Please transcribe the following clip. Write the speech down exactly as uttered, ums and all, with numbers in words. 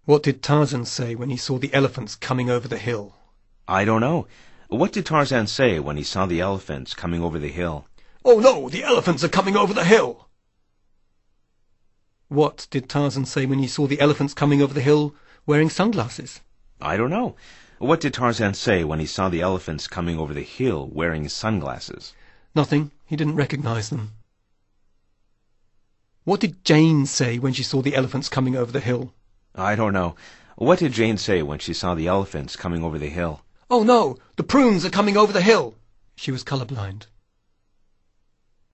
What did Tarzan say when he saw the elephants coming over the hill? I don't know. What did Tarzan say when he saw the elephants coming over the hill? Oh no, the elephants are coming over the hill! What did Tarzan say when he saw the elephants coming over the hill wearing sunglasses? I don't know. What did Tarzan say when he saw the elephants coming over the hill wearing sunglasses? Nothing. He didn't recognize them. What did Jane say when she saw the elephants coming over the hill? I don't know. What did Jane say when she saw the elephants coming over the hill? Oh no, the prunes are coming over the hill! She was colourblind.